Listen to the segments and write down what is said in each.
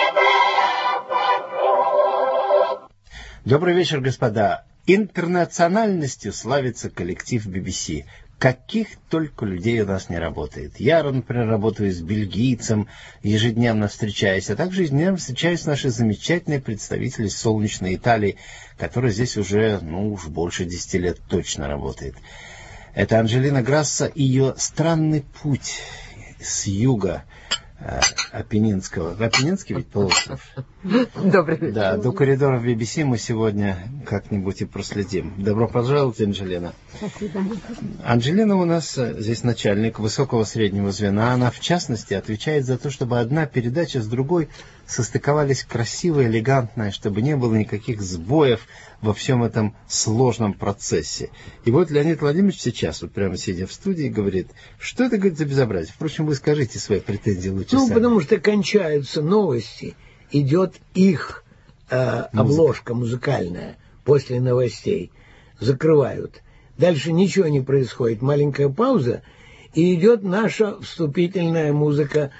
Добрый вечер, господа. Интернациональностью славится коллектив BBC. Каких только людей у нас не работает. Я, например, работаю с бельгийцем, ежедневно встречаюсь, а также ежедневно встречаюсь с нашей замечательной представителем солнечной Италии, которая здесь уже, уж больше 10 лет точно работает. Это Анджелина Грассо и ее странный путь с юга Апеннинского. Апеннинский ведь полуостров? Добрый вечер. Да, до коридоров BBC мы сегодня как-нибудь и проследим. Добро пожаловать, Анджелина. Спасибо. Анджелина у нас здесь начальник высокого среднего звена. Она, в частности, отвечает за то, чтобы одна передача с другой состыковались красиво, элегантно, чтобы не было никаких сбоев во всем этом сложном процессе. И вот Леонид Владимирович сейчас, вот прямо сидя в студии, говорит, что это, говорит, за безобразие? Впрочем, вы скажите свои претензии лучше сами. Потому что кончаются новости, идет их обложка музыкальная после новостей, закрывают. Дальше ничего не происходит, маленькая пауза, и идет наша вступительная музыка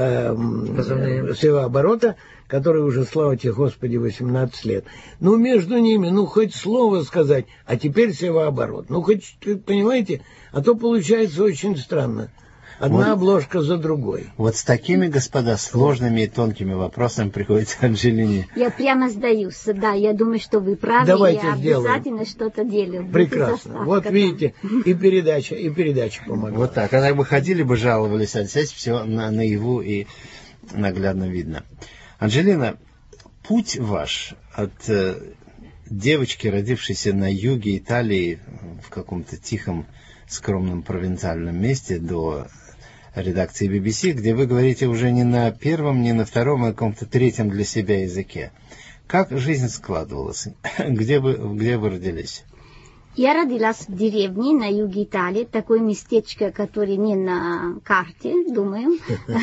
севооборота, который уже, слава тебе, Господи, 18 лет. Между ними, хоть слово сказать, а теперь севооборот. Хоть, понимаете, а то получается очень странно. Одна обложка за другой. Вот с такими, господа, сложными и тонкими вопросами приходится Анджелине. Я прямо сдаюсь, да, я думаю, что вы правы. Давайте я сделаем. Обязательно что-то делаю. Прекрасно. Вот видите, и передача помогла. Вот так. А так бы ходили бы, жаловались, а здесь все наяву и наглядно видно. Анджелина, путь ваш от девочки, родившейся на юге Италии, в каком-то тихом, скромном провинциальном месте, до редакции BBC, где вы говорите уже не на первом, не на втором, а на каком-то третьем для себя языке. Как жизнь складывалась? Где вы родились? Я родилась в деревне на юге Италии, такое местечко, которое не на карте, думаю,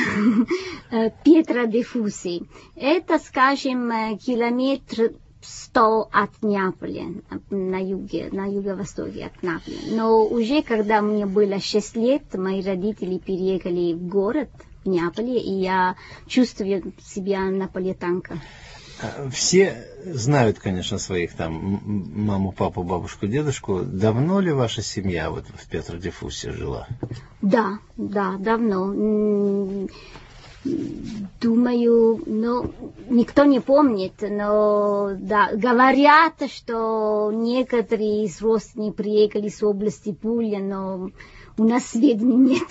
Пьетро-де-Фуси. Это, скажем, километр 100 от Неаполя, на юго-востоке от Неаполя. Но уже когда мне было 6 лет, мои родители переехали в город, в Неаполе, и я чувствую себя наполитанкой. Все знают, конечно, своих там маму, папу, бабушку, дедушку. Давно ли ваша семья вот в Пьетро-де-Фуси жила? Да, давно. Думаю, никто не помнит, но да, говорят, что некоторые из родственников приехали с области Пуля, но у нас сведений нет.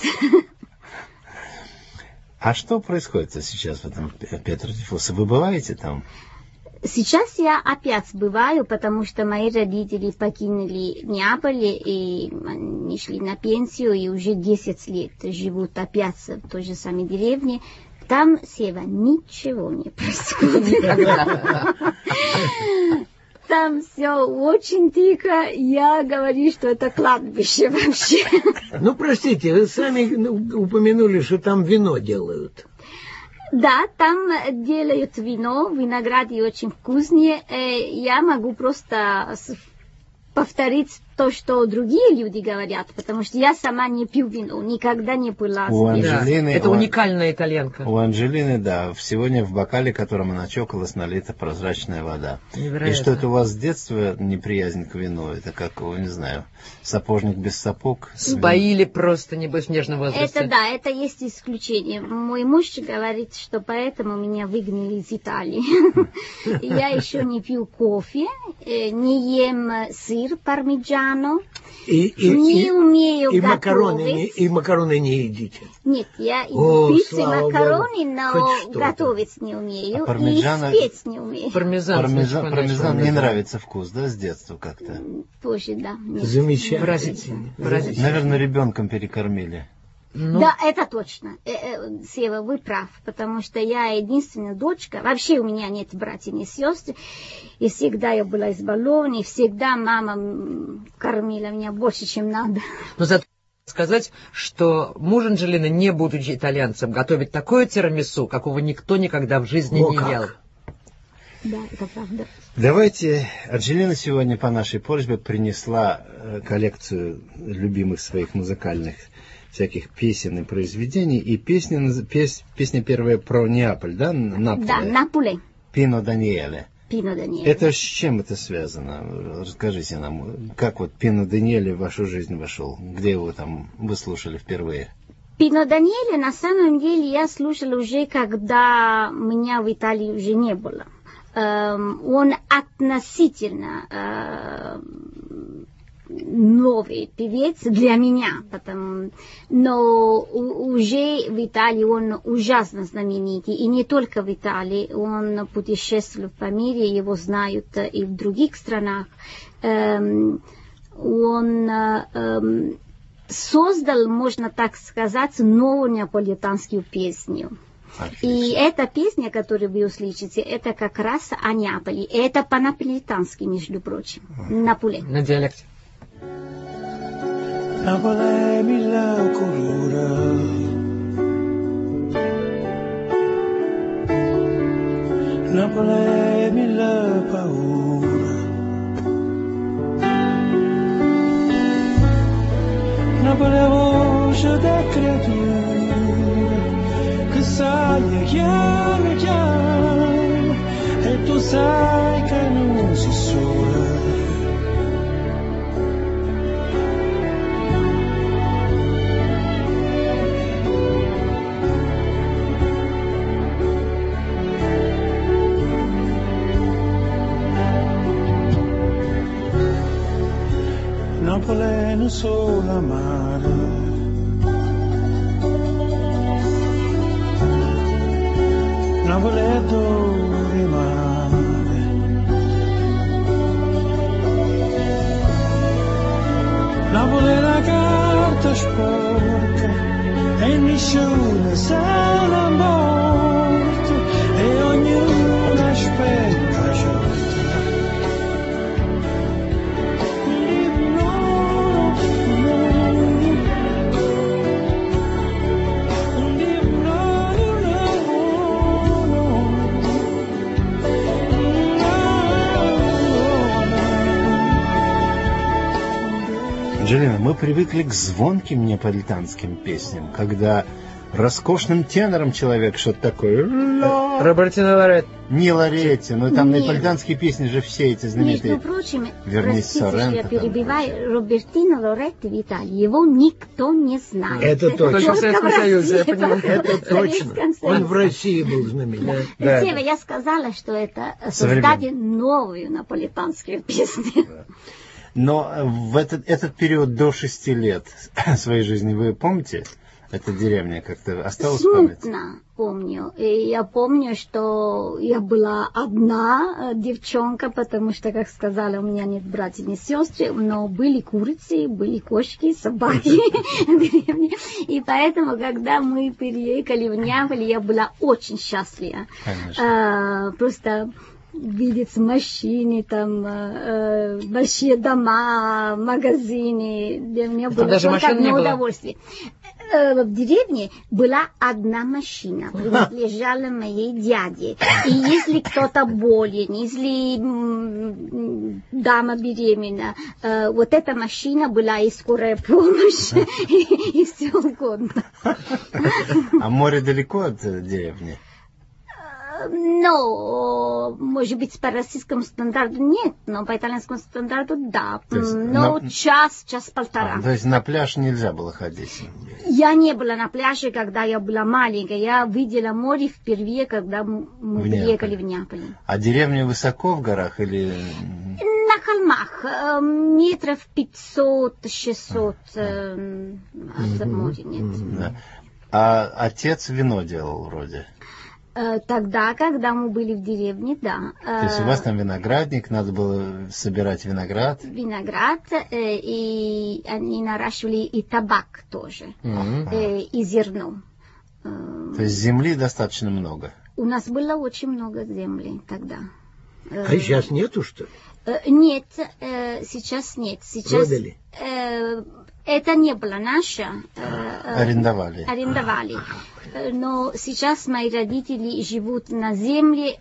А что происходит сейчас в этом Пьетро-де-Фуси? Вы бываете там? Сейчас я опять бываю, потому что мои родители покинули Неаполь, и они шли на пенсию, и уже 10 лет живут опять в той же самой деревне. Там, Сева, ничего не происходит. Там все очень тихо. Я говорю, что это кладбище вообще. Простите, вы сами упомянули, что там вино делают. Да, там делают вино, винограды очень вкусные. Я могу просто повторить то, что другие люди говорят, потому что я сама не пью вино, никогда не пила. Это уникальная итальянка. У Анджелины, да, сегодня в бокале, которым она чокалась, налита прозрачная вода. Невероятно. И что это у вас с детства неприязнь к вину? Это как, не знаю, сапожник без сапог? Споили просто, небось, в нежном возрасте. Это есть исключение. Мой муж говорит, что поэтому меня выгнали из Италии. Я еще не пью кофе, не ем сыр пармиджано, не умею готовить. И макароны не едите? Нет, я ем пиццу и макароны, но готовить не умею, и спеть не умею. Пармезан не нравится вкус, да, с детства как-то? Позже, да. Замечательно. Наверное, ребенком перекормили. Да, это точно. Сева, вы прав, потому что я единственная дочка. Вообще у меня нет братьев, ни сестер. И всегда я была избалована, и всегда мама кормила меня больше, чем надо. Но зато сказать, что муж Анджелины, не будучи итальянцем, готовит такое тирамису, какого никто никогда в жизни не ел. Да, это правда. Давайте, Анджелина сегодня по нашей просьбе принесла коллекцию любимых своих музыкальных всяких песен и произведений. И песня первая про Неаполь, да? Наполе. Да, Наполе. Пино Даниэле. Пино Даниэле. Это с чем это связано? Расскажите нам, как вот Пино Даниэле в вашу жизнь вошел? Где его там вы слушали впервые? Пино Даниэле, на самом деле, я слушала уже, когда меня в Италии уже не было. Он относительно новый певец для меня, но уже в Италии он ужасно знаменитый, и не только в Италии, он путешествует по миру, его знают и в других странах. Он создал, можно так сказать, новую неаполитанскую песню. Отлично. И эта песня, которую вы услышите, это как раз о Неаполе. И это по-наполитански, между прочим. Наполе. На диалекте. Napoli mille colore, Napoli mille paure, Napoli voce da creatura che sai e chiama e tu sai che non si sola. Napoli non solo amare, Napoli è dove mare, Napoli è la carta sporca e nessuno se ne morto e ognuno aspetta sciolta. Анджелина, мы привыкли к звонким неаполитанским песням, когда роскошным тенором человек что-то такое. Робертино Лоретти. Не Лоретти, но там Нет. наполитанские песни же все эти знаменитые. Между прочим, Вернись, простите, что Соренто, я там перебиваю, Робертино Лоретти в Италии, его никто не знает. Это точно. Только в Советском Союзе, я понимаю. Это точно. Он в России был знаменит. Да, Сева, да. я сказала, что это Современно. создали новую наполитанскую песню. Но в этот период до 6 лет своей жизни вы помните? Эта деревня как-то осталась в памяти? Смутно помню. И я помню, что я была одна девчонка, потому что, как сказала, у меня нет братьев, нет сестры, но были курицы, были кошки, собаки в деревне. И поэтому, когда мы переехали в Неаполь, я была очень счастлива. Конечно. Просто видеть машины, там, большие дома, магазины. Для меня было даже только машин не одно было? удовольствие. В деревне была одна машина, принадлежала моей дяде. И если кто-то болен, если дама беременна, вот эта машина была и скорая помощь, и все угодно. А море далеко от деревни? Ну, может быть, по российскому стандарту нет, но по итальянскому стандарту да. То есть Но час-полтора. То есть на пляж нельзя было ходить? Я не была на пляже, когда я была маленькая. Я видела море впервые, когда мы приехали в Неаполь. А деревня высоко в горах или... На холмах, метров 500-600 от моря нет. Да. А отец вино делал вроде? Тогда, когда мы были в деревне, да. То есть у вас там виноградник, надо было собирать виноград? Виноград, и они наращивали и табак тоже, и зерно. То есть земли достаточно много? У нас было очень много земли тогда. А сейчас нету, что ли? Нет, сейчас нет. Сейчас, Продали? Это не было наше. Арендовали? Арендовали. Но сейчас мои родители живут на земле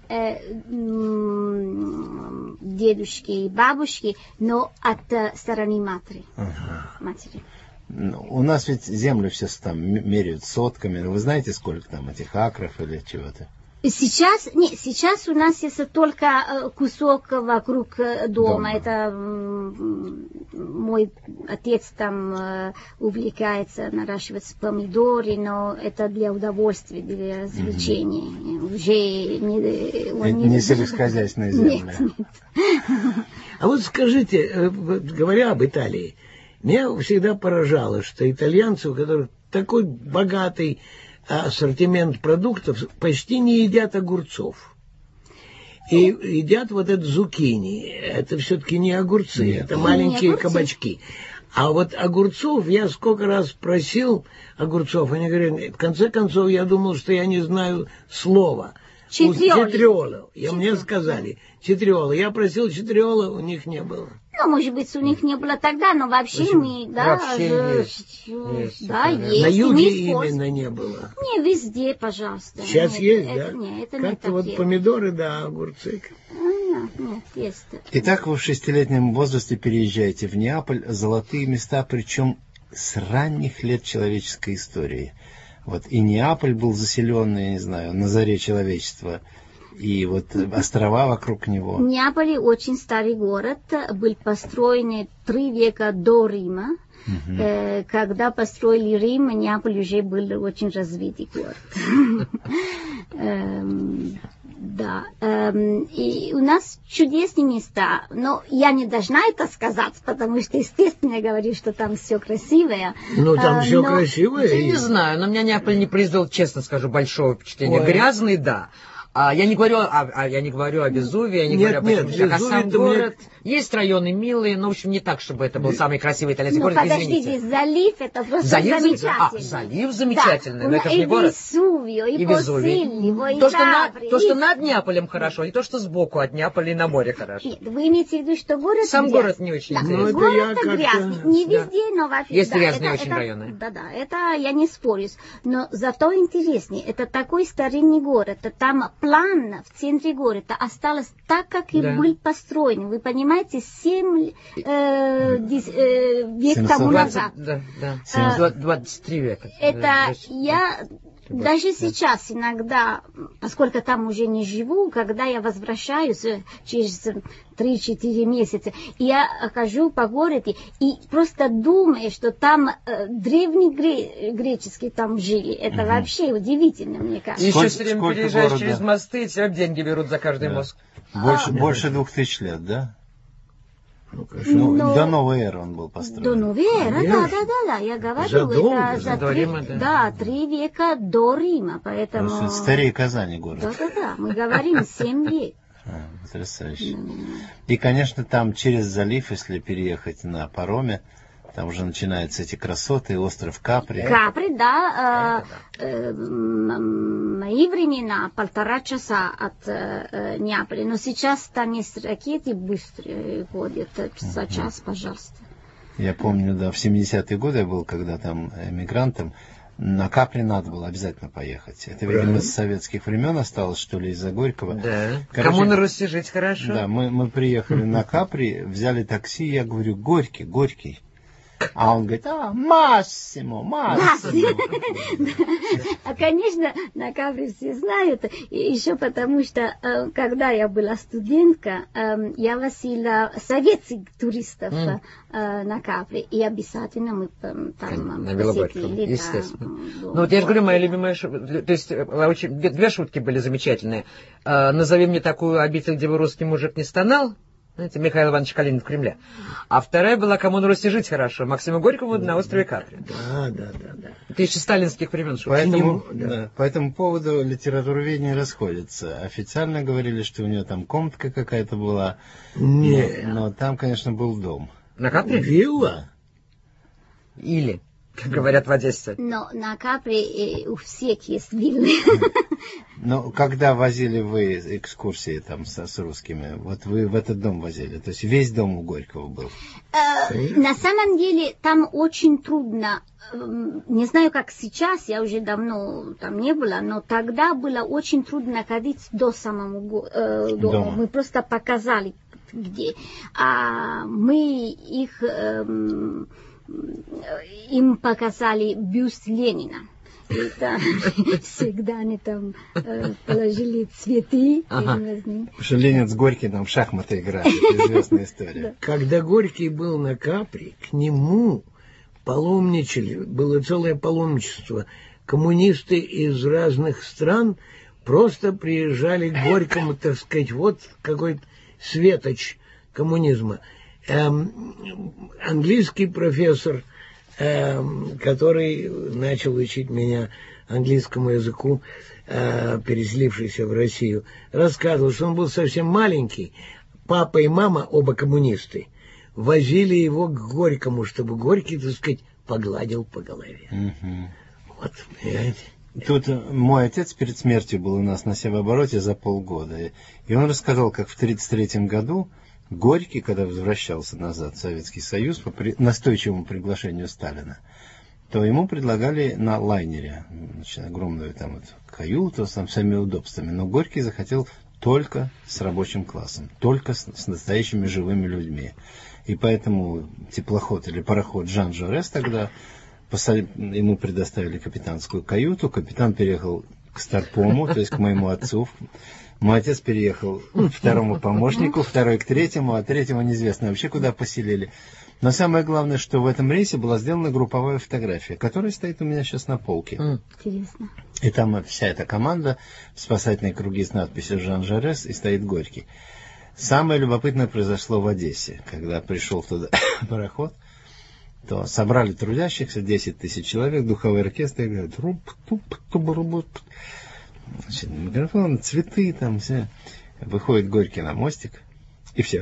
дедушки и бабушки, но от стороны матери. У нас ведь землю все там меряют сотками. Вы знаете, сколько там этих акров или чего-то? Сейчас у нас есть только кусок вокруг дома. Это мой отец там увлекается наращивать помидоры, но это для удовольствия, для развлечения. Уже не сельскохозяйственная земля. Нет. А вот скажите, говоря об Италии, меня всегда поражало, что итальянцы, у которых такой богатый ассортимент продуктов, почти не едят огурцов. И едят вот это зукини. Это все-таки не огурцы, это маленькие кабачки. А вот огурцов, я сколько раз просил огурцов, они говорят, в конце концов, я думал, что я не знаю слова. Четриола. Мне сказали, четриола. Я просил четриола, у них не было. Ну, может быть, у них не было тогда, но вообще мы, есть. На юге именно не было. Не везде, пожалуйста. Сейчас есть, да? Нет, это как-то вот помидоры, да, огурцы. Нет, есть. Итак, вы в 6-летнем возрасте переезжаете в Неаполь, золотые места, причем с ранних лет человеческой истории. Вот и Неаполь был заселен, я не знаю, на заре человечества. И вот острова вокруг него. Неаполь очень старый город, был построен 3 века до Рима. Когда построили Рим, Неаполь уже был очень развитый город. Да. И у нас чудесные места. Но я не должна это сказать, потому что, естественно, я говорю, что там все красивое. Ну, там все красивое. Я не знаю, но меня Неаполь не произвел, честно скажу, большого впечатления. Грязный, да. Я не говорю о Везувии, я не говорю об этом, как о сам город. Есть районы милые, но, в общем, не так, чтобы это был самый красивый итальянский город, подождите, залив это просто замечательно. Залив замечательный, да. но это же не город. И Везувий, То, что над Неаполем хорошо, и то, что сбоку от Неаполя и на море хорошо. Нет, вы имеете в виду, что город сам грязный? Город не очень интересный. Ну, город грязный, не везде, но вообще. Есть грязные очень районы. Да, это я не спорю. Но зато интереснее, это такой старинный город, там план в центре города осталось так, как и был построен. Вы понимаете, 7 век тому назад. 23 века. Это я даже сейчас иногда, поскольку там уже не живу, когда я возвращаюсь через 3-4 месяца, я хожу по городу и просто думаю, что там древние греческие там жили. Это вообще удивительно, мне кажется. И еще все время переезжаешь через мосты, и тебя деньги берут за каждый мост. Больше 2000 лет, да? До новой эры он был построен. До новой эры, да, я говорю, это 3 века до Рима, поэтому... Старее Казани город. Да, мы говорим 7 век. Потрясающе. И, конечно, там через залив, если переехать на пароме, там уже начинаются эти красоты, остров Капри. Капри, да. Мои времена 1,5 часа от Неаполя. Но сейчас там есть ракеты быстрые ходят, за час, пожалуйста. Я помню, да, в 70-е годы я был, когда там эмигрантом. На Капри надо было обязательно поехать. Это, видимо, с советских времен осталось, что ли, из-за Горького. Да. Кому на Руси жить хорошо. Да, мы приехали на Капри, взяли такси, я говорю, Горький. А он говорит, Массимо. Конечно, на Капри все знают, еще потому что, когда я была студентка, я возила советских туристов на Капри, и обязательно мы там посетили. Естественно. Ну вот я же говорю, моя любимая шутка, то есть 2 шутки были замечательные. Назови мне такую обитель, где бы русский мужик не стонал. Знаете, Михаил Иванович Калинин в Кремле. А вторая была «Кому на Руси жить хорошо» Максиму Горькому на острове Капри. Да. Это еще сталинских времен. По этому поводу литературоведение расходится. Официально говорили, что у нее там комнатка какая-то была. Но там, конечно, был дом. На Капри? Вилла? Или, как говорят в Одессе. Но на Капри у всех есть виллы. Но когда возили вы экскурсии там с русскими, вот вы в этот дом возили, то есть весь дом у Горького был? На самом деле там очень трудно, не знаю как сейчас, я уже давно там не была, но тогда было очень трудно ходить до самого дома. Мы просто показали где. А мы их им показали бюст Ленина. Это всегда они там положили цветы. Потому что Ленин с Горьким там в шахматы играли. Это известная история. Когда Горький был на Капри, к нему паломничали, было целое паломничество. Коммунисты из разных стран просто приезжали к Горькому, так сказать, вот какой-то светоч коммунизма. Английский профессор, который начал учить меня английскому языку, переселившийся в Россию, рассказывал, что он был совсем маленький. Папа и мама, оба коммунисты, возили его к Горькому, чтобы Горький, так сказать, погладил по голове. Вот, понимаете? Тут мой отец перед смертью был у нас на Севообороте за полгода. И он рассказал, как в 1933 году Горький, когда возвращался назад в Советский Союз по настойчивому приглашению Сталина, то ему предлагали на лайнере, значит, огромную там вот каюту с всеми удобствами. Но Горький захотел только с рабочим классом, только с настоящими живыми людьми. И поэтому теплоход или пароход Жан Жорес тогда ему предоставили капитанскую каюту. Капитан переехал к Старпому, то есть к моему отцу. Мой отец переехал к второму помощнику, второй к третьему, а третьего неизвестно вообще куда поселили. Но самое главное, что в этом рейсе была сделана групповая фотография, которая стоит у меня сейчас на полке. Интересно. И там вся эта команда в спасательной круги с надписью «Жан Жарес» и стоит Горький. Самое любопытное произошло в Одессе, когда пришел туда пароход. То собрали трудящихся, 10 тысяч человек, духовой оркестр, и говорят, значит, микрофон, цветы там, все. Выходит Горький на мостик, и все.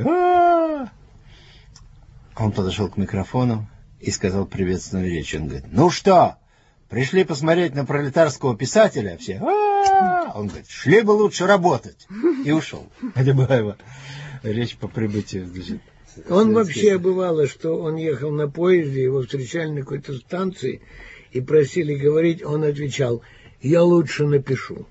Он подошел к микрофону и сказал приветственную речь. Он говорит, ну что, пришли посмотреть на пролетарского писателя? Все. Он говорит, шли бы лучше работать. И ушел. Это была его речь по прибытию. Он вообще бывало, что он ехал на поезде, его встречали на какой-то станции и просили говорить, он отвечал, я лучше напишу.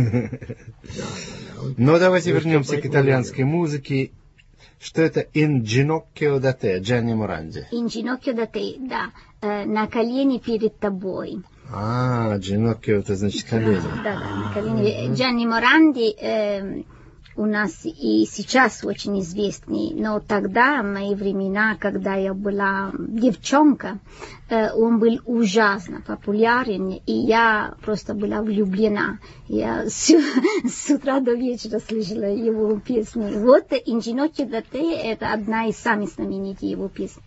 Но давайте вернемся к итальянской музыке. Что это «In ginocchio da te» Джанни Моранди? «In ginocchio da te», да. «На колени перед тобой». «Ginocchio» это значит колени. Да, на колени. Джанни Моранди у нас и сейчас очень известный, но тогда, в мои времена, когда я была девчонка, он был ужасно популярен, и я просто была влюблена. Я с утра до вечера слышала его песни. Вот «In ginocchio da te» — это одна из самых знаменитых его песен.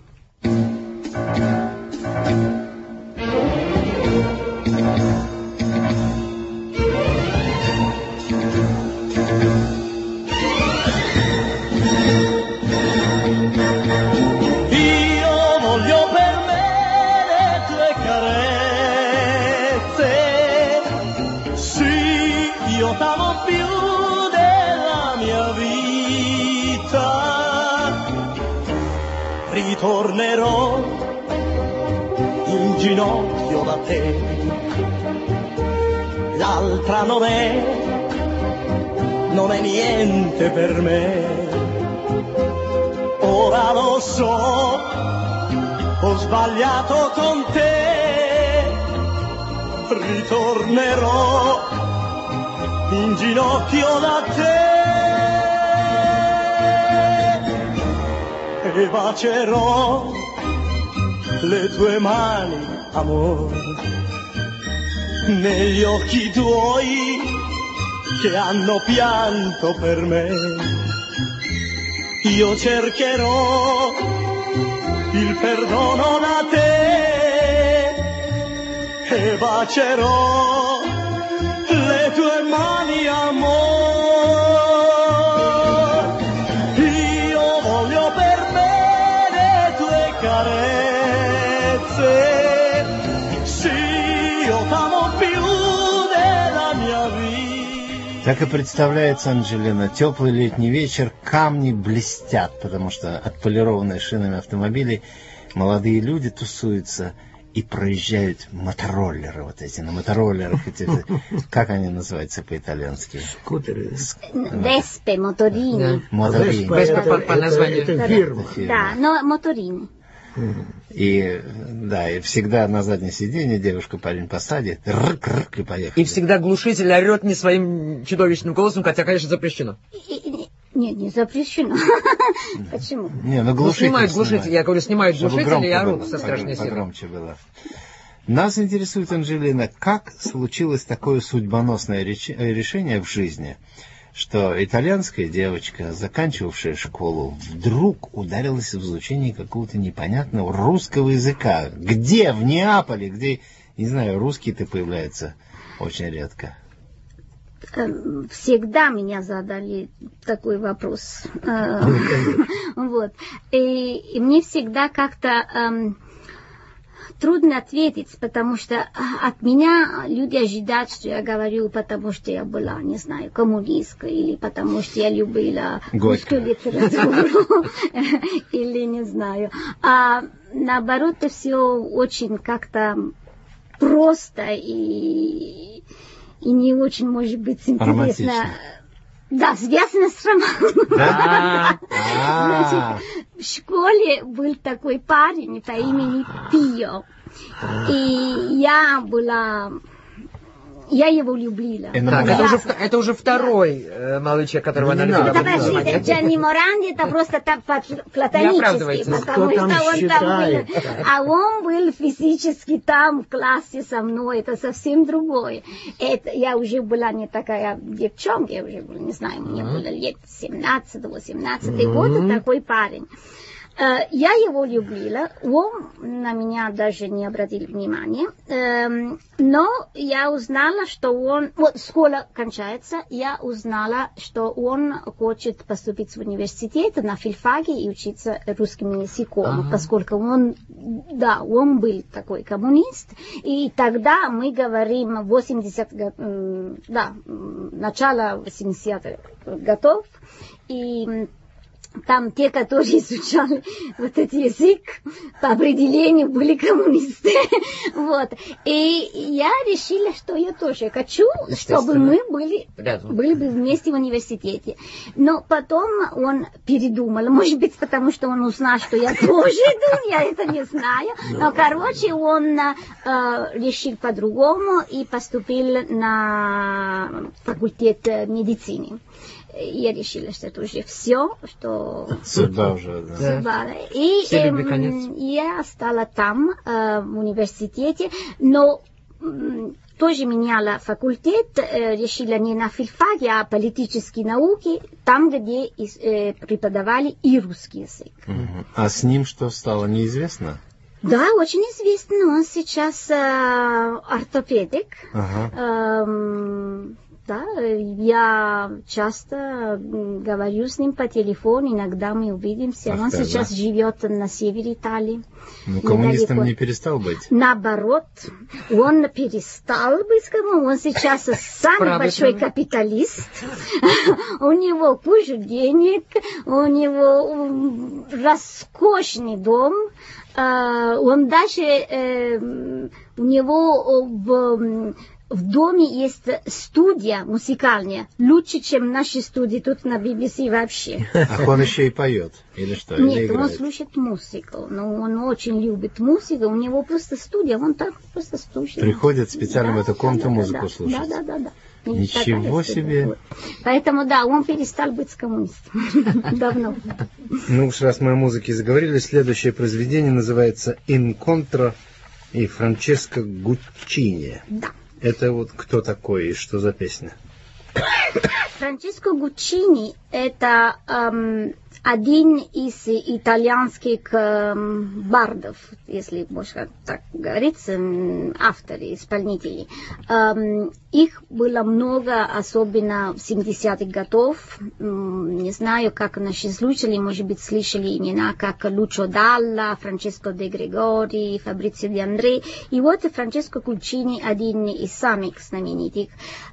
Ritornerò in ginocchio da te, l'altra non è niente per me, ora lo so, ho sbagliato con te, ritornerò in ginocchio da te. E bacerò le tue mani, amore, negli occhi tuoi che hanno pianto per me. Io cercherò il perdono da te e bacerò le tue mani, amore. Так и представляется, Анджелина, теплый летний вечер, камни блестят, потому что отполированные шинами автомобилей молодые люди тусуются и проезжают мотороллеры вот эти, на мотороллерах эти, как они называются по-итальянски? Скутеры. Веспе, моторини. Моторини. Веспа по названию. Это фирма. Да, но моторини. И да, и всегда на заднее сиденье девушка парень посадит, и поехали. И всегда глушитель орет не своим чудовищным голосом, хотя, конечно, запрещено. Нет, не запрещено. Почему? Не, ну глушитель снимают глушитель, я говорю, снимают глушитель и орут со страшной силой. Погромче было. Нас интересует, Анжелина, как случилось такое судьбоносное решение в жизни, что итальянская девочка, заканчивавшая школу, вдруг ударилась в изучение какого-то непонятного русского языка. Где? В Неаполе, где, не знаю, русские-то появляются очень редко. Всегда меня задали такой вопрос. Вот. И мне всегда как-то трудно ответить, потому что от меня люди ожидают, что я говорю, потому что я была, не знаю, коммунисткой, или потому что я любила русскую литературу, или не знаю. А наоборот, это все очень как-то просто и не очень, может быть, интересно. Да, связано с романом. Значит, в школе был такой парень по имени Пио. И я его любила. Это уже второй молодой человек, которого она любила. Подождите, Джанни Моранди, это просто так платонически, потому что он там был. А он был физически там в классе со мной, это совсем другое. Это, я уже была не такая девчонка, я уже была, не знаю, мне было лет 17-18 год, такой парень. Я его любила, он на меня даже не обратил внимания, но я узнала, что он, вот школа кончается, я узнала, что он хочет поступить в университет на филфаке и учиться русским языком, поскольку он был такой коммунист, и тогда мы говорим начало 80-х годов, и там те, которые изучали вот этот язык, по определению были коммунисты. Вот. И я решила, что я тоже хочу, чтобы мы были бы вместе в университете. Но потом он передумал. Может быть, потому что он узнал, что я тоже иду, я это не знаю. Но, короче, он решил по-другому и поступил на факультет медицины. Я решила, что это уже все, что... Судьба уже, да. Судьба. И я стала там, в университете, но тоже меняла факультет, решила не на филфаке, а политические науки, там, где преподавали и русский язык. А с ним что стало, неизвестно? Да, очень известно. Он сейчас ортопедик. Да, я часто говорю с ним по телефону, иногда мы увидимся. Он сейчас живет на севере Италии. Ну, коммунистом не перестал быть? Наоборот, он перестал быть коммунистом. Он сейчас самый большой капиталист. У него куча денег, у него роскошный дом. Он даже, у него в доме есть студия музыкальная, лучше, чем наши студии тут на BBC вообще. А он еще и поет? Или что? Нет, он слушает музыку, но он очень любит музыку, у него просто студия, он так просто слушает. Приходит специально в эту комнату музыку слушать? Да. Ничего себе. Поэтому, да, он перестал быть коммунистом. Давно. Ну уж раз мы о музыке заговорили, следующее произведение называется «Инконтро» и Франческо Гуччини. Да. Это вот кто такой и что за песня? Франческо Гуччини – это один из итальянских бардов, если можно так говорить, авторы, исполнителей. Их было много, особенно в 70-х годов. Не знаю, как наши слушатели, может быть, слышали имена, как Лучо Далла, Франческо де Грегори, Фабрицио де Андре. И вот Франческо Гуччини один из самых знаменитых.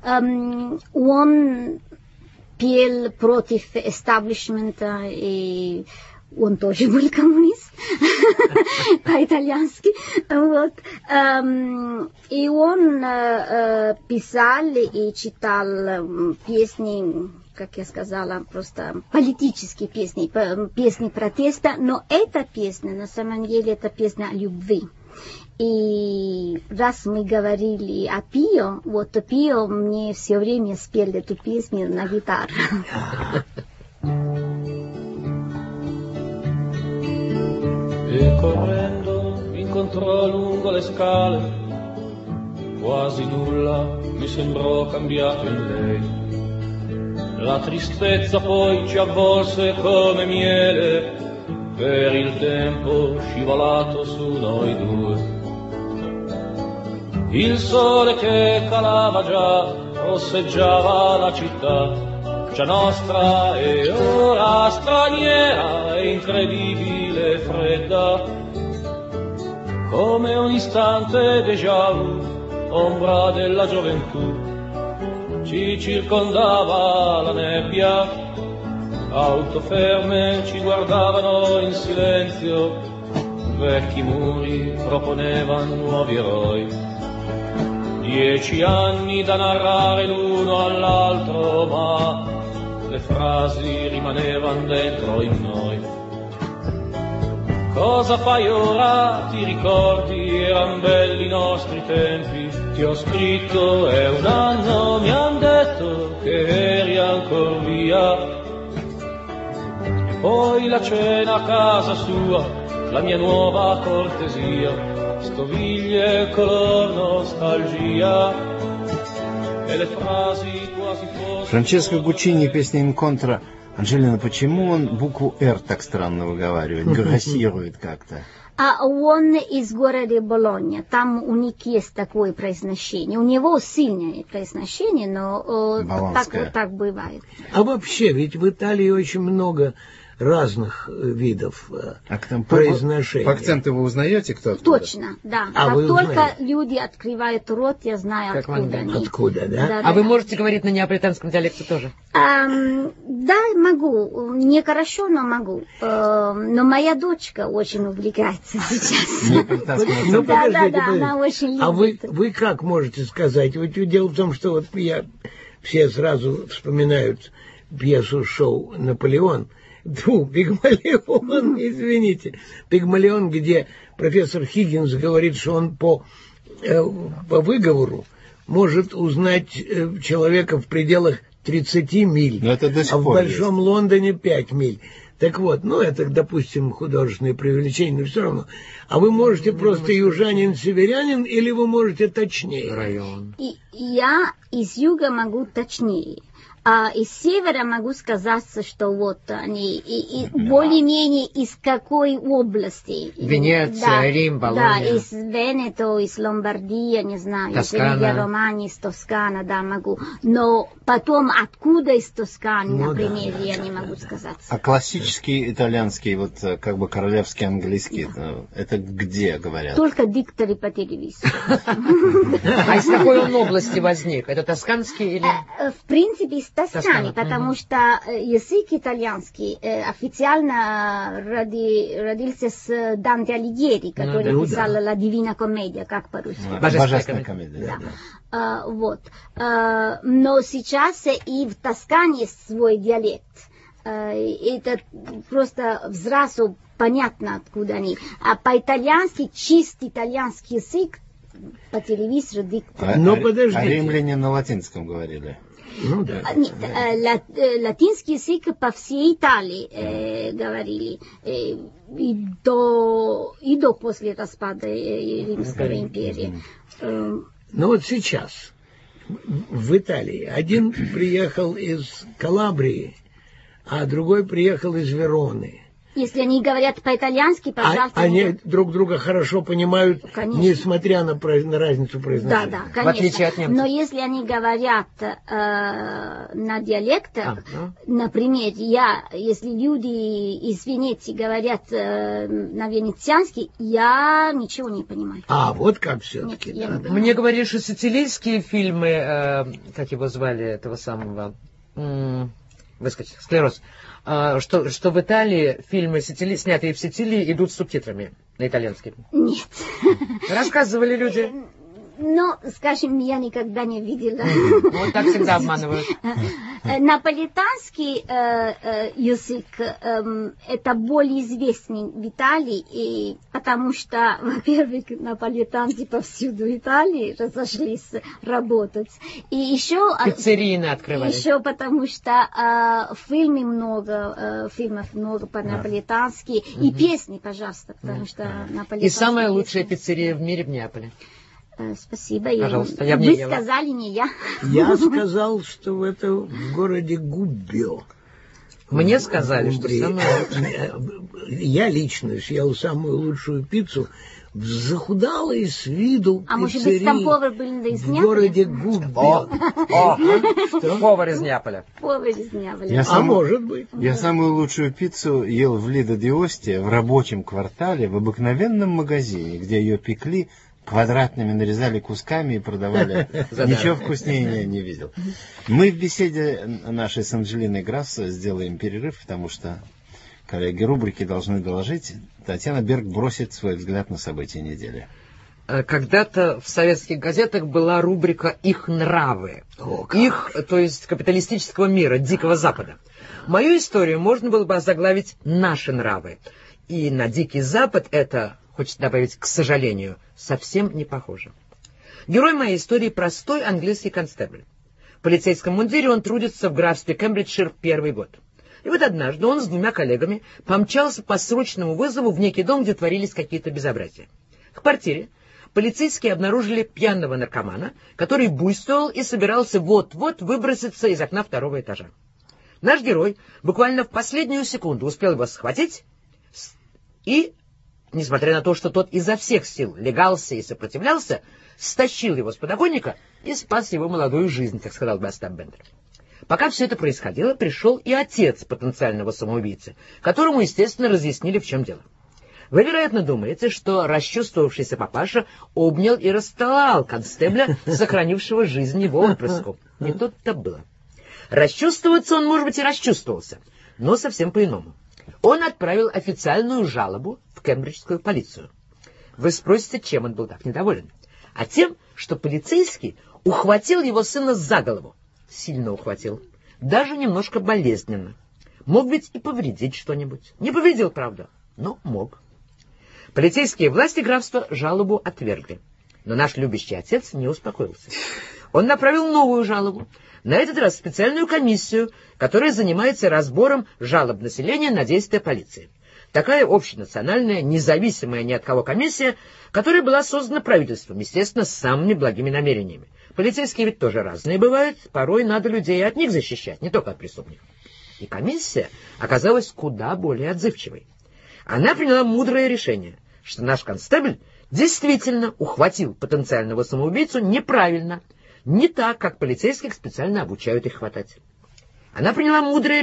Он пел против эстаблишмента, и он тоже был коммунист. по-итальянски. Вот. И он писал и читал песни, как я сказала, просто политические песни, песни протеста, но эта песня, на самом деле, это песня о любви. И раз мы говорили о Пио, вот Пио мне все время спел эту песню на гитаре. E correndo incontrò lungo le scale, quasi nulla mi sembrò cambiato in lei. La tristezza poi ci avvolse come miele, per il tempo scivolato su noi due. Il sole che calava già rosseggiava la città, già nostra e ora straniera e incredibile e fredda, come un istante déjà vu, ombra della gioventù, ci circondava la nebbia, auto ferme ci guardavano in silenzio, vecchi muri proponevano nuovi eroi. 10 anni da narrare l'uno all'altro, ma le frasi rimanevano dentro in noi. Cosa fai ora? Ti ricordi? Eran belli i nostri tempi. Ti ho scritto, è un anno, mi han detto che eri ancora via. E poi la cena a casa sua, la mia nuova cortesia, stoviglie color nostalgia e le frasi quasi fossero... Франческо Гуччини, песня «Инконтра». Анжелина, почему он букву «Р» так странно выговаривает, грассирует как-то? А он из города Болонья, там у них есть такое произношение. У него сильное произношение, но так бывает. А вообще, ведь в Италии очень много разных видов произношения. По акценту вы узнаете, кто откуда? Точно, да. Как только люди открывают рот, я знаю, как откуда они. Откуда, да? А вы можете говорить на неаполитанском диалекте тоже? Да, могу. Не хорошо, но могу. Но моя дочка очень увлекается сейчас. Ну, подождите, она очень любит. А вы как можете сказать? Вот дело в том, что вот все сразу вспоминают пьесу-шоу «Наполеон». Пигмалион, извините. Пигмалион, где профессор Хиггинс говорит, что он по выговору может узнать человека в пределах 30 миль, а в Большом Лондоне 5 миль. Так вот, это, допустим, художественное преувеличение, но все равно. А вы можете просто южанин-северянин, или вы можете точнее? Район. Я из юга могу точнее. А из севера могу сказать, что вот они и более-менее из какой области. Венеция, да, Рим, Болонья. Да, из Венето, из Ломбардия, не знаю, Тоскана. из Эмилия-Романья, из Тоскана, да, могу. Но потом откуда из Тосканы, например, я не могу сказать. А классический итальянский, вот как бы королевский английский, это где говорят? Только дикторы по телевизору. А из какой он области возник? Это тосканский или... В принципе, из Тосканы, потому что язык итальянский официально родился с Данте Алигьери, который писал «La Divina Commedia», как по-русски. Божественная комедия. Да. Вот. Но сейчас и в Тоскане есть свой диалект. Это просто взрослым понятно, откуда они. А по-итальянски чистый итальянский язык по телевизору диктор. Но подождите. А римляне на латинском говорили? Ну да. Нет, латинский язык по всей Италии говорили и до после распада Римской империи. Ну вот сейчас в Италии один приехал из Калабрии, а другой приехал из Вероны. Если они говорят по-итальянски, пожалуйста. Они друг друга хорошо понимают, конечно, несмотря на разницу произношения. Да, конечно. В отличие от немцев. Но если они говорят на диалектах, например, если люди из Венеции говорят на венецианский, я ничего не понимаю. А, вот как все-таки. Нет, да. Мне говорили, что сицилийские фильмы, как его звали, этого самого... выскочил, склероз. Что в Италии фильмы, снятые в Сицилии, идут с субтитрами на итальянский. Нет. Рассказывали люди. Но, скажем, я никогда не видела. Вот так всегда обманывают. Наполитанский язык это более известный в Италии, и потому что, во-первых, наполитанцы повсюду в Италии разошлись работать. И еще... Пиццерии открывали. Еще потому что фильмов много по-наполитански, и песни, пожалуйста, потому что наполитанский... И самая лучшая пиццерия в мире в Неаполе. Спасибо. Пожалуйста, Вы сказали, не я. Я сказал, что это в городе Губбио. Мне сказали, что самое... Я лично съел самую лучшую пиццу в захудалой с виду А может быть, там повар был из Неаполя? в городе Губбио. Повар из Неаполя. Повар из Неаполя. Может быть. Я самую лучшую пиццу ел в Лидо ди Ости, в рабочем квартале, в обыкновенном магазине, где ее пекли, квадратными нарезали кусками и продавали. Ничего вкуснее не видел. Мы в беседе нашей с Анджелиной Грасс сделаем перерыв, потому что коллеги рубрики должны доложить. Татьяна Берг бросит свой взгляд на события недели. Когда-то в советских газетах была рубрика «Их нравы». Их, то есть капиталистического мира, Дикого Запада. Мою историю можно было бы озаглавить «Наши нравы». И на Дикий Запад это... Хочется добавить, к сожалению, совсем не похоже. Герой моей истории — простой английский констебль. В полицейском мундире он трудится в графстве Кембриджшир первый год. И вот однажды он с 2 коллегами помчался по срочному вызову в некий дом, где творились какие-то безобразия. В квартире полицейские обнаружили пьяного наркомана, который буйствовал и собирался вот-вот выброситься из окна 2-го этажа. Наш герой буквально в последнюю секунду успел его схватить и... Несмотря на то, что тот изо всех сил легался и сопротивлялся, стащил его с подоконника и спас его молодую жизнь, как сказал бы Остап Бендер. Пока все это происходило, пришел и отец потенциального самоубийцы, которому, естественно, разъяснили, в чем дело. Вы, вероятно, думаете, что расчувствовавшийся папаша обнял и расцеловал констебля, сохранившего жизнь его отпрыску. Не тут-то было. Расчувствоваться он, может быть, и расчувствовался, но совсем по-иному. Он отправил официальную жалобу в кембриджскую полицию. Вы спросите, чем он был так недоволен? А тем, что полицейский ухватил его сына за голову. Сильно ухватил. Даже немножко болезненно. Мог ведь и повредить что-нибудь. Не повредил, правда, но мог. Полицейские власти графства жалобу отвергли. Но наш любящий отец не успокоился. Он направил новую жалобу. На этот раз специальную комиссию, которая занимается разбором жалоб населения на действия полиции. Такая общенациональная, независимая ни от кого комиссия, которая была создана правительством, естественно, с самыми благими намерениями. Полицейские ведь тоже разные бывают, порой надо людей от них защищать, не только от преступников. И комиссия оказалась куда более отзывчивой. Она приняла мудрое решение, что наш констебль действительно ухватил потенциального самоубийцу неправильно, не так, как полицейских специально обучают их хватать. Она приняла мудрое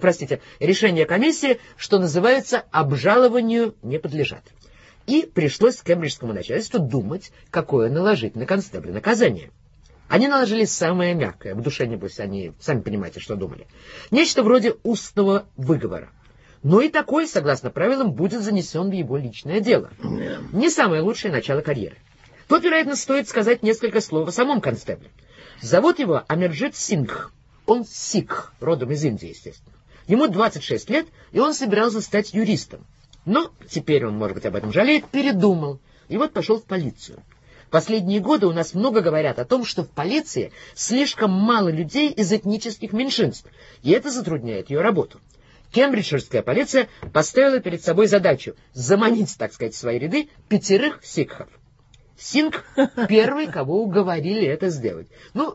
решение комиссии, что называется «обжалованию не подлежат». И пришлось кембриджскому начальству думать, какое наложить на констебля наказание. Они наложили самое мягкое, в душе, небось, они, сами понимаете, что думали. Нечто вроде устного выговора. Но и такой, согласно правилам, будет занесен в его личное дело. Не самое лучшее начало карьеры. Тут, вероятно, стоит сказать несколько слов о самом констебле. Зовут его Амирджит Сингх. Он сикх, родом из Индии, естественно. Ему 26 лет, и он собирался стать юристом. Но теперь он, может быть, об этом жалеет, передумал. И вот пошел в полицию. Последние годы у нас много говорят о том, что в полиции слишком мало людей из этнических меньшинств, и это затрудняет ее работу. Кембриджширская полиция поставила перед собой задачу заманить, так сказать, в свои ряды 5 сикхов. Сингх первый, кого уговорили это сделать.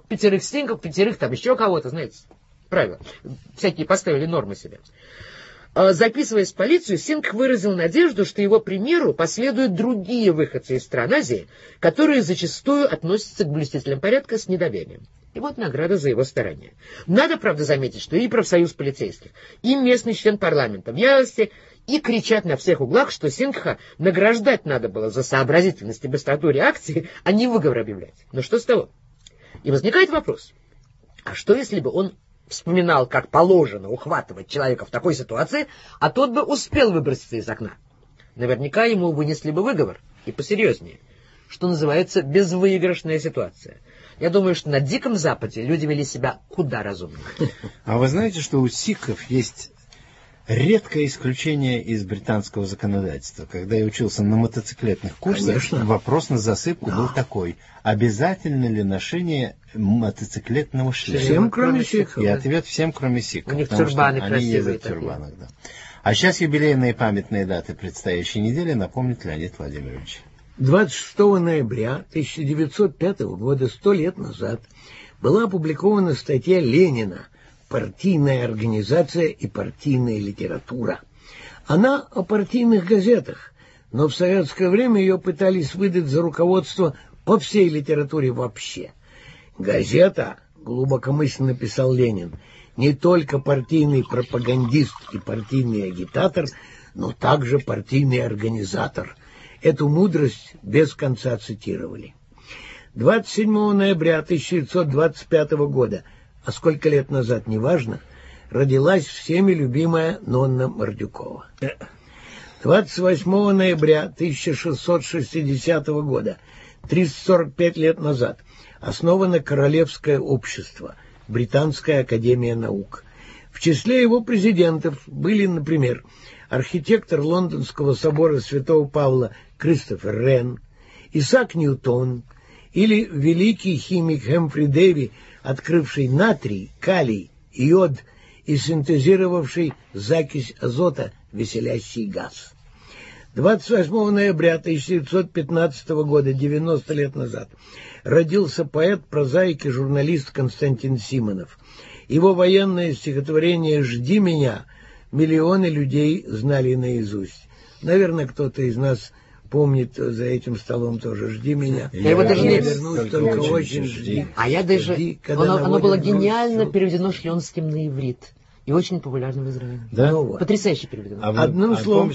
5 сингхов, 5 там еще кого-то, знаете, правила. Всякие поставили нормы себе. Записываясь в полицию, Сингх выразил надежду, что его примеру последуют другие выходцы из стран Азии, которые зачастую относятся к блюстителям порядка с недоверием. И вот награда за его старания. Надо, правда, заметить, что и профсоюз полицейских, и местный член парламента в ярости, и кричат на всех углах, что Сингха награждать надо было за сообразительность и быстроту реакции, а не выговор объявлять. Но что с того? И возникает вопрос, а что если бы он вспоминал, как положено ухватывать человека в такой ситуации, а тот бы успел выброситься из окна. Наверняка ему вынесли бы выговор, и посерьезнее, что называется безвыигрышная ситуация. Я думаю, что на Диком Западе люди вели себя куда разумнее. А вы знаете, что у сикхов есть редкое исключение из британского законодательства? Когда я учился на мотоциклетных курсах, конечно, вопрос на засыпку был такой: обязательно ли ношение мотоциклетного шлема? Всем, кроме сикхов. И ответ: всем, кроме сикхов. У них тюрбаны красивые. Они ездят в тюрбанах, да. А сейчас юбилейные памятные даты предстоящей недели напомнит Леонид Владимирович. 26 ноября 1905 года, 100 лет назад, была опубликована статья Ленина «Партийная организация и партийная литература». Она о партийных газетах, но в советское время ее пытались выдать за руководство по всей литературе вообще. Газета, глубокомысленно писал Ленин, не только партийный пропагандист и партийный агитатор, но также партийный организатор. Эту мудрость без конца цитировали. 27 ноября 1925 года, а сколько лет назад, неважно, родилась всеми любимая Нонна Мордюкова. 28 ноября 1660 года, 345 лет назад, основано Королевское общество, Британская академия наук. В числе его президентов были, например, архитектор Лондонского собора Святого Павла Кристофер Рен, Исаак Ньютон или великий химик Хэмфри Дэви, открывший натрий, калий, йод и синтезировавший закись азота, веселящий газ. 28 ноября 1915 года, 90 лет назад, родился поэт, прозаик и журналист Константин Симонов. Его военное стихотворение «Жди меня» миллионы людей знали наизусть. Наверное, кто-то из нас помнит за этим столом тоже «Жди меня». Я его даже не вернусь, только очень жди. А я даже... Жди, оно было гениально переведено Шлёнским на иврит. И очень популярно в Израиле. Да? Потрясающе переведено. Одним словом...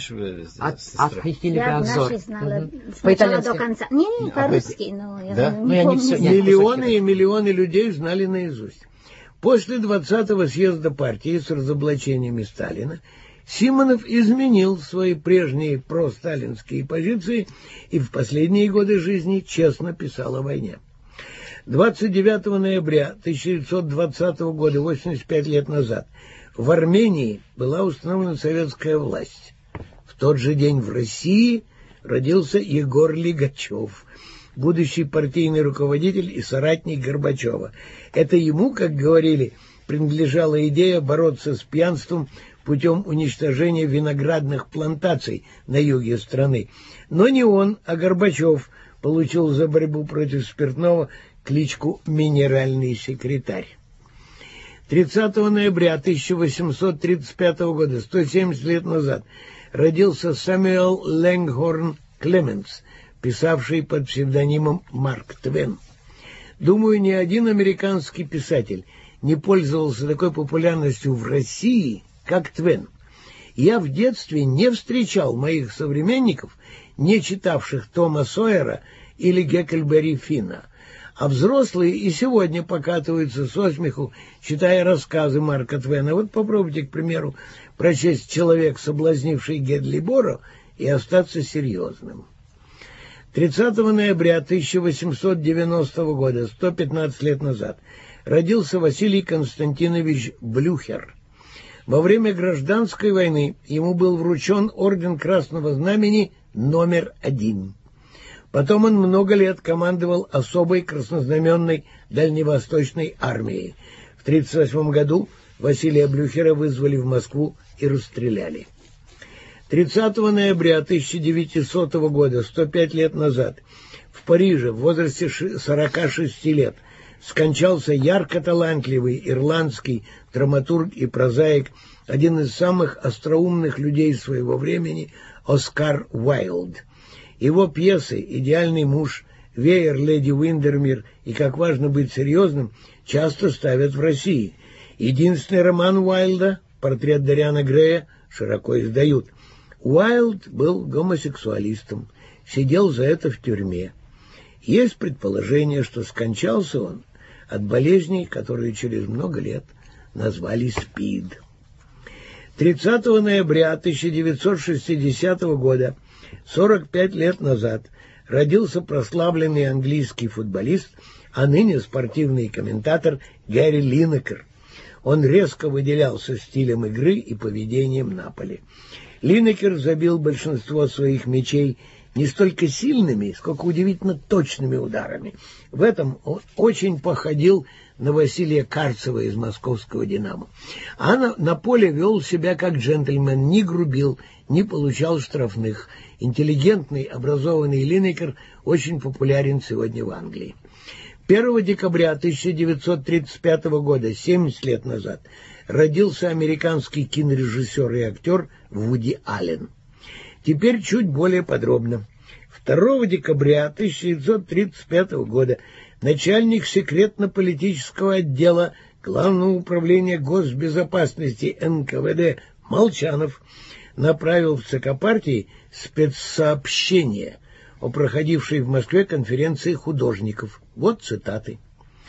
Я наши знала сначала до конца. Не, по-русски, но я не помню. Миллионы и миллионы людей знали наизусть. После 20-го съезда партии с разоблачениями Сталина Симонов изменил свои прежние просталинские позиции и в последние годы жизни честно писал о войне. 29 ноября 1920 года, 85 лет назад, в Армении была установлена советская власть. В тот же день в России родился Егор Лигачев, будущий партийный руководитель и соратник Горбачева. Это ему, как говорили, принадлежала идея бороться с пьянством путем уничтожения виноградных плантаций на юге страны. Но не он, а Горбачев получил за борьбу против спиртного кличку «Минеральный секретарь». 30 ноября 1835 года, 170 лет назад, родился Сэмюэл Лэнгхорн Клеменс, писавший под псевдонимом Марк Твен. Думаю, ни один американский писатель не пользовался такой популярностью в России, как Твен. Я в детстве не встречал моих современников, не читавших Тома Сойера или Гекльберри Финна, а взрослые и сегодня покатываются со смеху, читая рассказы Марка Твена. Вот попробуйте, к примеру, прочесть «Человек, соблазнивший Гедли Боро» и остаться серьезным. 30 ноября 1890 года, 115 лет назад, родился Василий Константинович Блюхер. Во время гражданской войны ему был вручен орден Красного Знамени номер 1. Потом он много лет командовал особой краснознаменной дальневосточной армией. В 1938 году Василия Блюхера вызвали в Москву и расстреляли. 30 ноября 1900 года, 105 лет назад, в Париже в возрасте 46 лет скончался ярко талантливый ирландский драматург и прозаик, один из самых остроумных людей своего времени, Оскар Уайлд. Его пьесы «Идеальный муж», «Веер леди Уиндермир» и «Как важно быть серьезным» часто ставят в России. Единственный роман Уайлда, «Портрет Дориана Грея», широко издают. Уайлд был гомосексуалистом, сидел за это в тюрьме. Есть предположение, что скончался он от болезней, которые через много лет назвали СПИД. 30 ноября 1960 года, 45 лет назад, родился прославленный английский футболист, а ныне спортивный комментатор Гэри Линекер. Он резко выделялся стилем игры и поведением Наполи. Линекер забил большинство своих мячей не столько сильными, сколько удивительно точными ударами. В этом он очень походил на Василия Карцева из московского «Динамо». А на поле вел себя как джентльмен, не грубил, не получал штрафных. Интеллигентный, образованный Линекер очень популярен сегодня в Англии. 1 декабря 1935 года, 70 лет назад, родился американский кинорежиссер и актер Вуди Аллен. Теперь чуть более подробно. 2 декабря 1935 года начальник секретно-политического отдела Главного управления госбезопасности НКВД Молчанов направил в ЦК партии спецсообщение о проходившей в Москве конференции художников. Вот цитаты.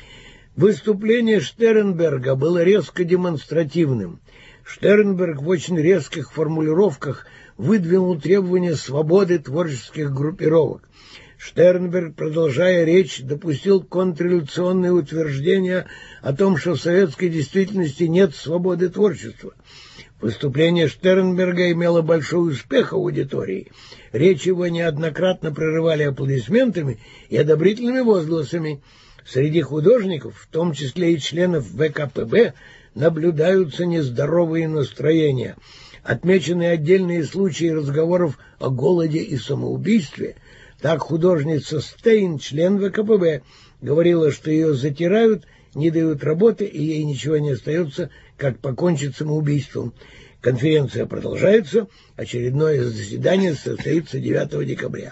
Выступление Штернберга было резко демонстративным. Штернберг в очень резких формулировках выдвинул требования свободы творческих группировок. Штернберг, продолжая речь, допустил контрреволюционные утверждения о том, что в советской действительности нет свободы творчества. Выступление Штернберга имело большой успех аудитории. Речь его неоднократно прерывали аплодисментами и одобрительными возгласами. Среди художников, в том числе и членов ВКПБ, наблюдаются нездоровые настроения. Отмечены отдельные случаи разговоров о голоде и самоубийстве. Так художница Стейн, член ВКПБ, говорила, что ее затирают, не дают работы, и ей ничего не остается, как покончить самоубийством. Конференция продолжается, очередное заседание состоится 9 декабря.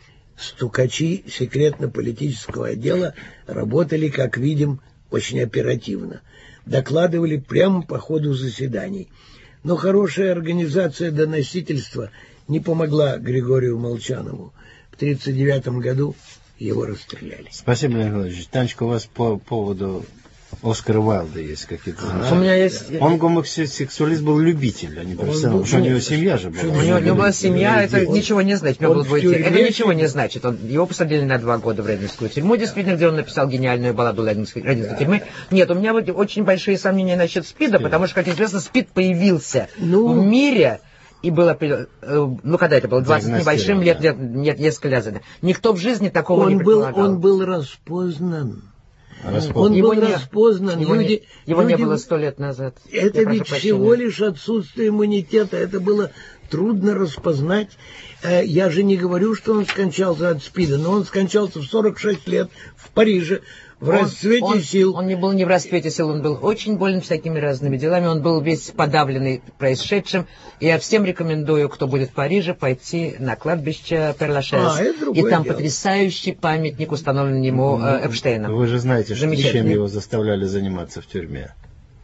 Стукачи секретно-политического отдела работали, как видим, очень оперативно. Докладывали прямо по ходу заседаний. Но хорошая организация доносительства не помогла Григорию Молчанову. В 1939 году его расстреляли. Спасибо, Леонид Владимирович. Танечка, у вас по поводу Оскара Уайлда есть какие-то... У меня есть... Он гомосексуалист был любитель, а не профессионал. Потому что у него семья же была. У него была семья, это ничего не значит. Это ничего не значит. Его посадили на 2 года в Рейденскую тюрьму, действительно, где он написал гениальную балладу Рейденской тюрьмы. Нет, у меня вот очень большие сомнения насчет СПИДа, потому что, как известно, СПИД появился в мире... И было, когда это было, 20 небольшим лет, несколько лет. Никто в жизни такого не предполагал. Он был распознан. Он был распознан. Его не было 100 лет назад. Это ведь всего лишь отсутствие иммунитета. Это было трудно распознать. Я же не говорю, что он скончался от СПИДа, но он скончался в 46 лет в Париже. В расцвете сил. Он не был не в расцвете сил, он был очень болен всякими разными делами, он был весь подавленный происшедшим. И я всем рекомендую, кто будет в Париже, пойти на кладбище Пер-Лашез. И там потрясающий памятник установлен ему Эпштейном. Вы же знаете, что чем его заставляли заниматься в тюрьме.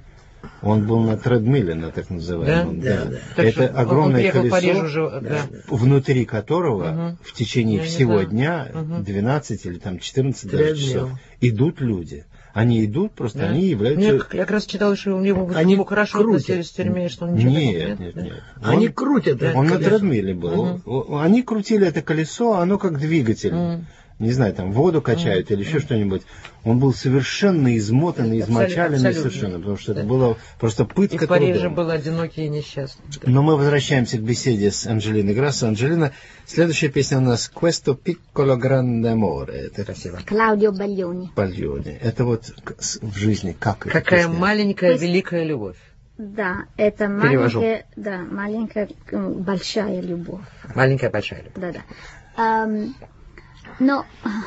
Он был на тредмиле, на так называемом. Да. Это огромное колесо, внутри которого в течение всего дня, 12 или там 14 даже часов, идут люди. Они идут, просто они являются... Я как раз читал, что у него хорошо относились в тюрьме, что он ничего нет. Они крутят. Он на тредмиле был. Они крутили это колесо, оно как двигатель. Не знаю, там воду качают или еще что-нибудь. Он был совершенно измотанный, измочаленный совершенно, потому что это было просто пытка трудом. И в Париже был одинокий и несчастный. Но мы возвращаемся к беседе с Анджелиной Грассо. Анджелина, следующая песня у нас «Questo piccolo grande amore». Это красиво. Клаудио Бальони. Бальони. Это вот в жизни как это? Какая маленькая, великая любовь. Да, это маленькая, большая любовь. Маленькая, большая любовь. Да. Но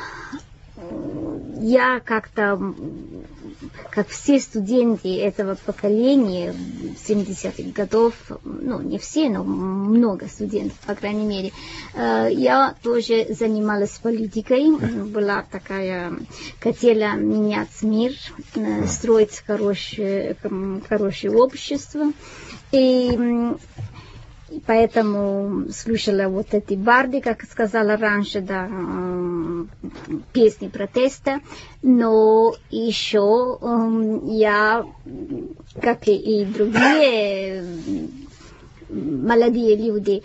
я как-то, как все студенты этого поколения 70-х годов, не все, но много студентов, по крайней мере, я тоже занималась политикой, была такая, хотела менять мир, строить хорошее общество. И поэтому слушала вот эти барды, как сказала раньше, да, песни протеста. Но еще я, как и другие молодые люди,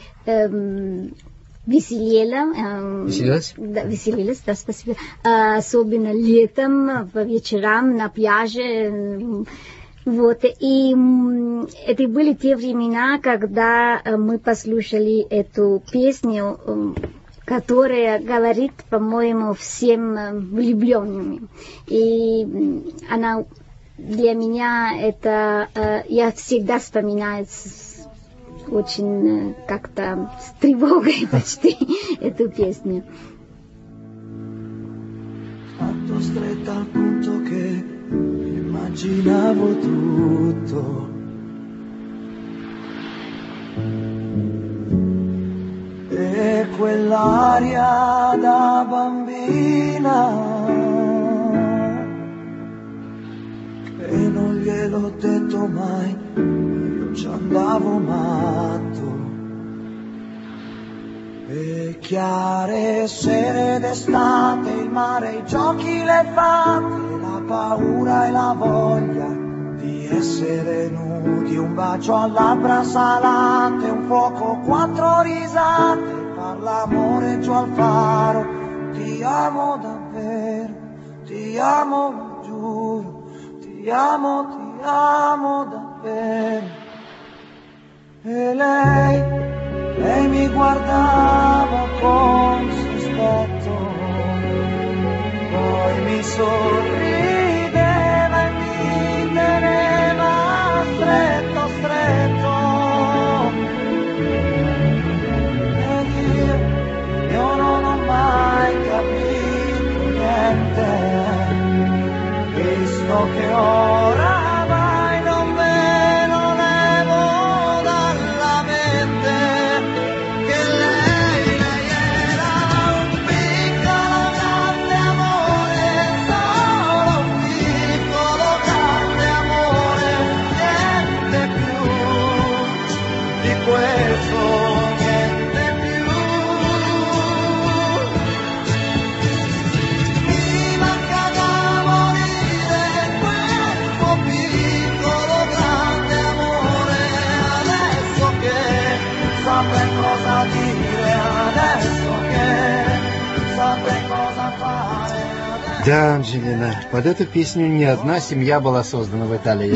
Веселилась? Да, веселилась, да, спасибо. Особенно летом, по вечерам на пляже. Вот, и это были те времена, когда мы послушали эту песню, которая говорит, по-моему, всем влюбленным. И она для меня, это, я всегда вспоминаю очень как-то с тревогой почти эту песню. Tanto stretta al punto che immaginavo tutto. E quell'aria da bambina che non gliel'ho detto mai, io ci andavo matto. E chiare sere d'estate, il mare, i giochi, le fate, la paura e la voglia di essere nudi, un bacio a labbra salate, un fuoco, 4 risate, far l'amore giù al faro. Ti amo davvero, ti amo, lo giuro, ti amo davvero. E lei mi guardava con sospetto, poi mi sorrideva e mi teneva stretto, stretto. Ed io non ho mai capito niente, visto che ora Да, Анджелина, под эту песню не одна семья была создана в Италии.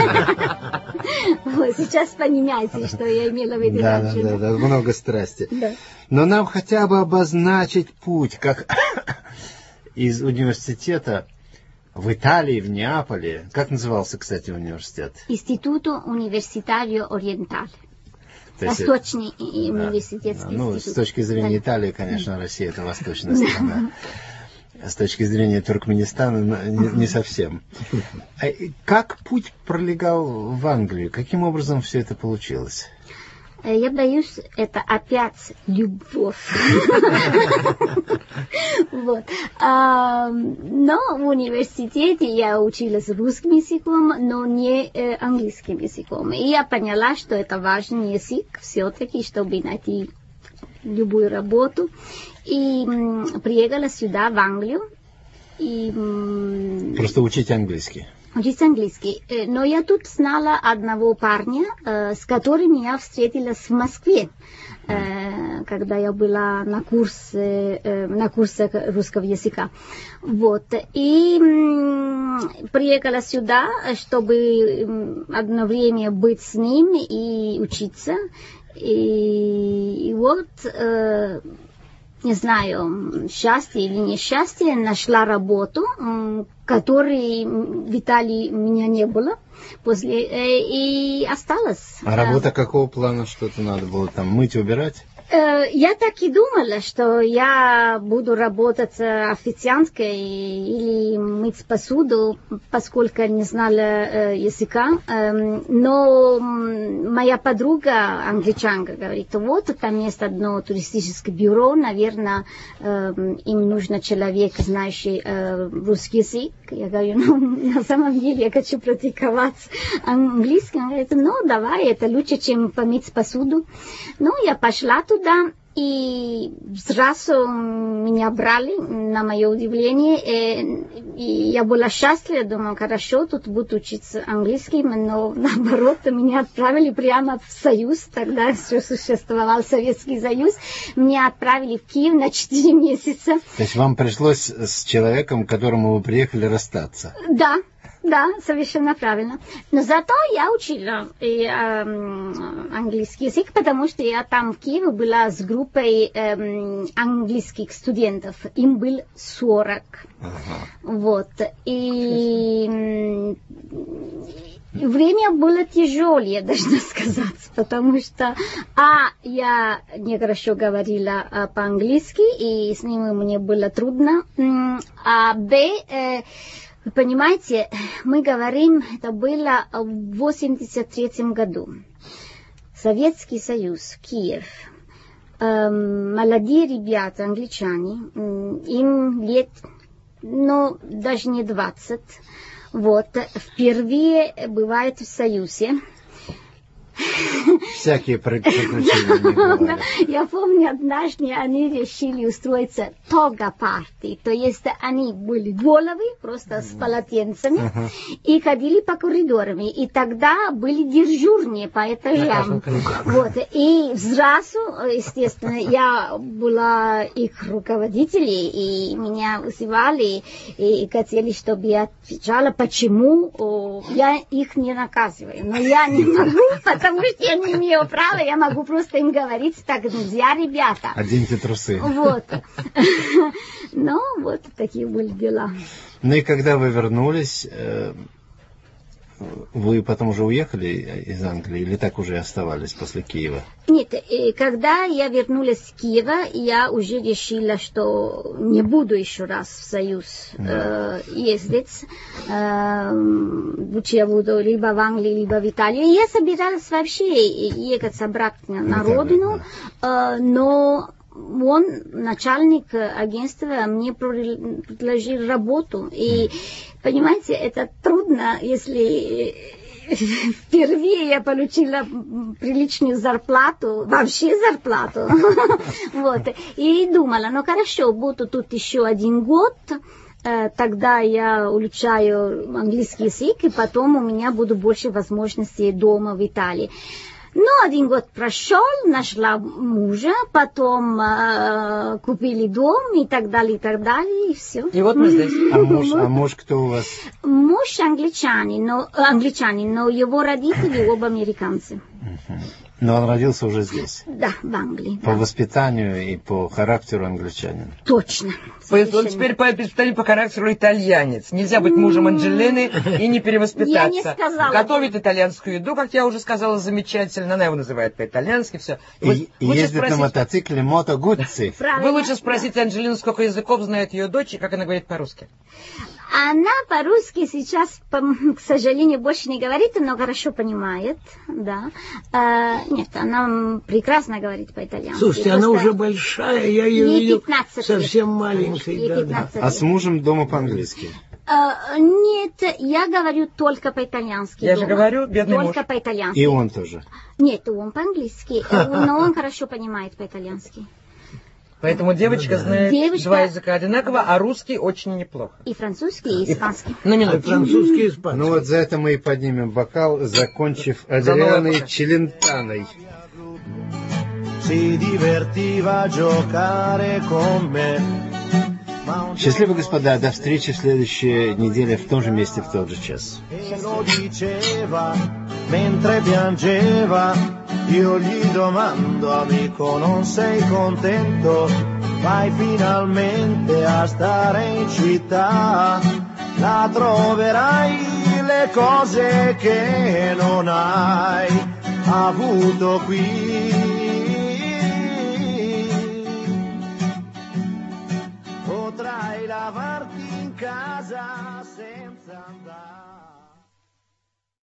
Сейчас понимаете, что я имела в виду. Да, много страсти. Да. Но нам хотя бы обозначить путь, как из университета в Италии, в Неаполе. Как назывался, кстати, университет? Instituto Universitario Orientale. Восточный университетский институт. С точки зрения Италии, конечно, Россия это восточная страна. С точки зрения Туркменистана не совсем. Как путь пролегал в Англию? Каким образом все это получилось? Я боюсь, это опять любовь. Но в университете я училась русским языком, но не английским языком. И я поняла, что это важный язык все-таки, чтобы найти любую работу. И приехала сюда, в Англию. Просто учить английский. Учить английский. Но я тут знала одного парня, с которым я встретилась в Москве, когда я была на курсах русского языка. Вот. И приехала сюда, чтобы одно время быть с ним и учиться. И вот... не знаю, счастье или несчастье, нашла работу, которой в Италии у меня не было, и осталась. А работа какого плана, что-то надо было там мыть, убирать? Я так и думала, что я буду работать официанткой или мыть посуду, поскольку не знала языка. Но моя подруга, англичанка, говорит, вот там есть одно туристическое бюро, наверное, им нужно человек, знающий русский язык. Я говорю, ну, на самом деле я хочу практиковать английский. Она говорит, ну, давай, это лучше, чем помыть посуду. Ну, я пошла туда. И сразу меня брали, на мое удивление, и я была счастлива, думала, хорошо, тут буду учиться английским, но наоборот, меня отправили прямо в Союз, тогда еще существовал Советский Союз, меня отправили в Киев на 4 месяца. То есть вам пришлось с человеком, к которому вы приехали, расстаться? Да, совершенно правильно. Но зато я учила английский язык, потому что я там в Киеве была с группой английских студентов. Им было 40. Вот. И время было тяжелое, должна сказать, потому что, я нехорошо говорила по-английски, и с ними мне было трудно, а вы понимаете, мы говорим, это было в 1983 году. Советский Союз, Киев. Молодые ребята, англичане, им лет, даже не 20. Вот, впервые бывает в Союзе. Всякие приключения. Я помню, однажды они решили устроиться тога-парти. То есть они были головы, просто с полотенцами, и ходили по коридорам. И тогда были дежурные по этажам. Вот. И сразу, естественно, я была их руководителем, и меня вызывали, и хотели, чтобы я отвечала, почему я их не наказываю. Но я не могу, потому что я не имею права, я могу просто им говорить, так нельзя, ребята. Оденьте трусы. Вот. Ну, вот такие были дела. Ну и когда вы вернулись, вы потом уже уехали из Англии или так уже оставались после Киева? Нет, когда я вернулась с Киева, я уже решила, что не буду еще раз в Союз ездить. Лучше я буду либо в Англии, либо в Италии. Я собиралась вообще ехать обратно на родину, но начальник агентства мне предложил работу. И, понимаете, это трудно, если впервые я получила приличную зарплату, вообще зарплату. Вот. И думала, хорошо, буду тут еще 1 год, тогда я улучшаю английский язык, и потом у меня будут больше возможностей дома в Италии. Но 1 год прошел, нашла мужа, потом купили дом и так далее, и все. И вот мы здесь. А муж кто у вас? Муж англичанин, но его родители оба американцы. Но он родился уже здесь? Да, в Англии. По воспитанию и по характеру англичанин? Точно. Он теперь по воспитанию, по характеру итальянец. Нельзя быть мужем Анджелины и не перевоспитаться. Я не сказала. Готовит итальянскую еду, как я уже сказала, замечательно. Она его называет по-итальянски, все. И ездит на мотоцикле Мото Гуззи. Вы лучше спросите Анджелину, сколько языков знает ее дочь и как она говорит по-русски. Она по-русски сейчас, к сожалению, больше не говорит, но хорошо понимает, да. Нет, она прекрасно говорит по-итальянски. Слушайте, просто... она уже большая, я ее видел совсем маленькой. Да. А с мужем дома по-английски? Нет, я говорю только по-итальянски. Я же говорю, бедный муж. Только по-итальянски. И он тоже? Нет, он по-английски, но он хорошо понимает по-итальянски. Поэтому девочка знает 2 языка одинаково, а русский очень неплохо. И французский, и испанский. На минуту. Французский и испанский. Ну вот за это мы и поднимем бокал, закончив Адрианой Челентаной. Счастливо, господа, до встречи в следующей неделе в том же месте, в тот же час. Mentre piangeva, io gli domando, amico, non sei contento? Vai finalmente a stare in città, là troverai le cose che non hai avuto qui. Potrai lavarti in casa senza andare.